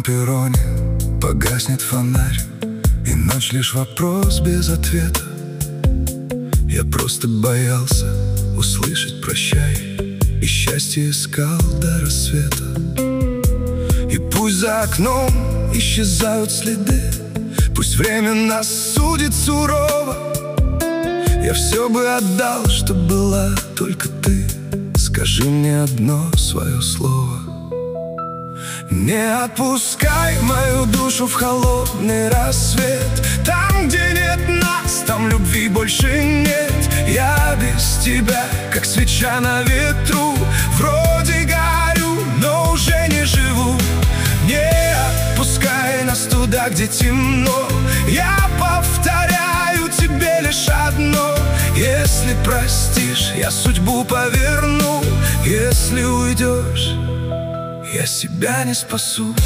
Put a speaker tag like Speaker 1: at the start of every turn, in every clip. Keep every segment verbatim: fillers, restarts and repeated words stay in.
Speaker 1: перроне погаснет фонарь, и ночь лишь вопрос без ответа. Я просто боялся услышать «прощай», и счастье искал до рассвета. И пусть за окном исчезают следы, пусть время нас судит сурово, я все бы отдал, чтоб была только ты. Скажи мне одно свое слово. Не отпускай мою душу в холодный рассвет. Там, где нет нас, там любви больше нет. Я без тебя, как свеча на ветру. Вроде горю, но уже не живу. Не отпускай нас туда, где темно. Я повторяю тебе лишь одно: если простишь, я судьбу поверну. Если уйдешь, я себя не спасу.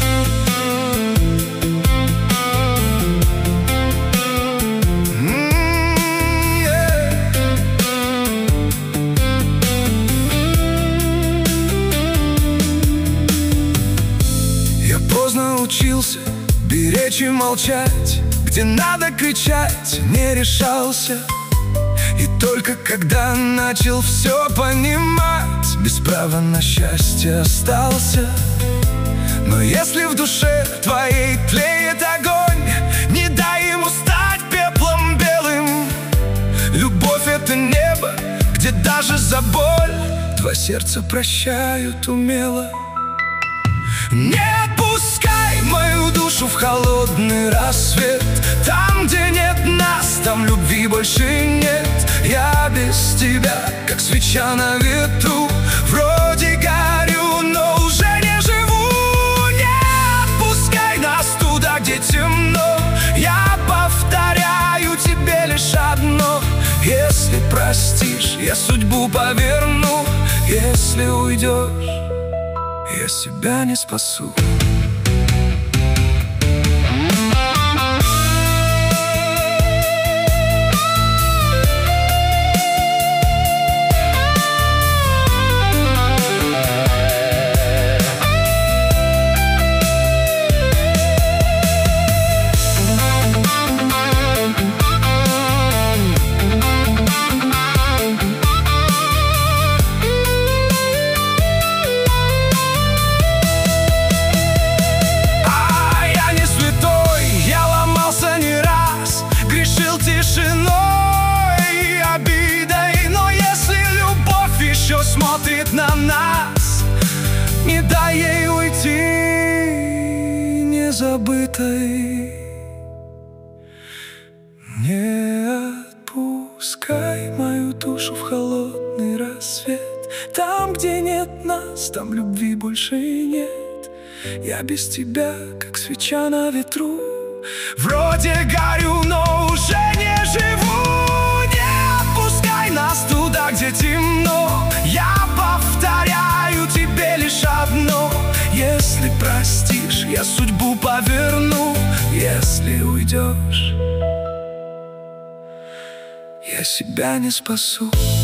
Speaker 1: Я поздно учился беречь и молчать, где надо кричать, не решался. И только когда начал все понимать, без права на счастье остался. Но если в душе твоей тлеет огонь, не дай ему стать пеплом белым. Любовь — это небо, где даже за боль два сердца прощают умело. Не отпускай мою душу в холодный рассвет. Там, где нет нас, там любви больше нет. Я без тебя, как свеча на ветру. Вроде горю, но уже не живу. Не отпускай нас туда, где темно. Я повторяю тебе лишь одно: если простишь, я судьбу поверну. Если уйдешь, я себя не спасу. Смотрит на нас, не дай ей уйти незабытой. Не отпускай мою душу в холодный рассвет. Там, где нет нас, там любви больше нет. Я без тебя, как свеча на ветру. Вроде горю, но уже не живу. Не отпускай нас туда, где темно. Я повторяю тебе лишь одно: если простишь, я судьбу поверну. Если уйдешь, я себя не спасу.